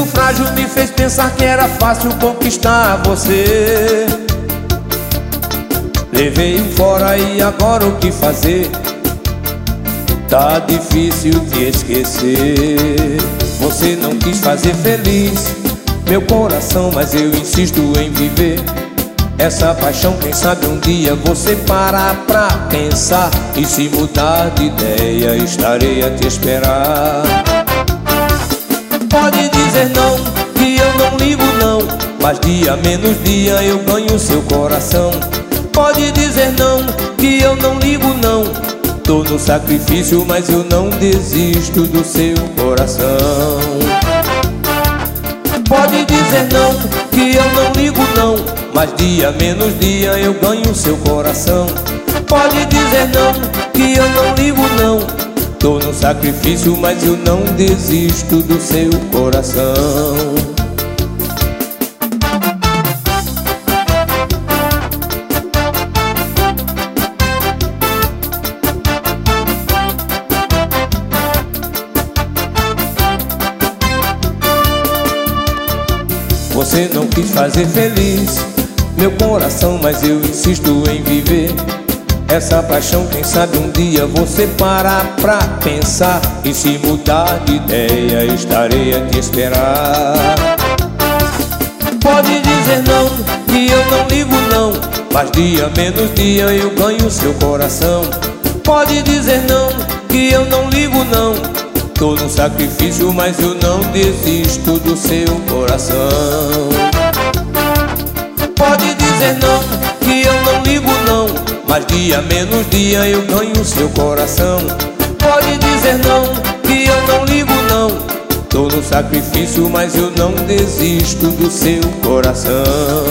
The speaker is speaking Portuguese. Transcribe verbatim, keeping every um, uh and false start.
frágil me fez pensar que era fácil conquistar você. Levei fora e agora o que fazer? Tá difícil te esquecer. Você não quis fazer feliz meu coração, mas eu insisto em viver essa paixão. Quem sabe um dia você parar pra pensar e se mudar de ideia, estarei a te esperar. Pode dizer não, que eu não ligo não, mas dia menos dia eu ganho seu coração. Pode dizer não, que eu não ligo não, tô no sacrifício, mas eu não desisto do seu coração. Pode dizer não, que eu não ligo não, mas dia menos dia eu ganho seu coração. Pode dizer não, que eu não ligo não, tô no sacrifício, mas eu não desisto do seu coração. Você não quis fazer feliz meu coração, mas eu insisto em viver essa paixão. Quem sabe um dia você parar pra pensar e se mudar de ideia, estarei a te esperar. Pode dizer não, que eu não ligo não, mas dia menos dia eu ganho seu coração. Pode dizer não, que eu não ligo não, tô no sacrifício, mas eu não desisto do seu coração. Pode dizer não, que eu não ligo não, mas dia menos dia eu ganho seu coração. Pode dizer não, que eu não ligo não, tô no sacrifício, mas eu não desisto do seu coração.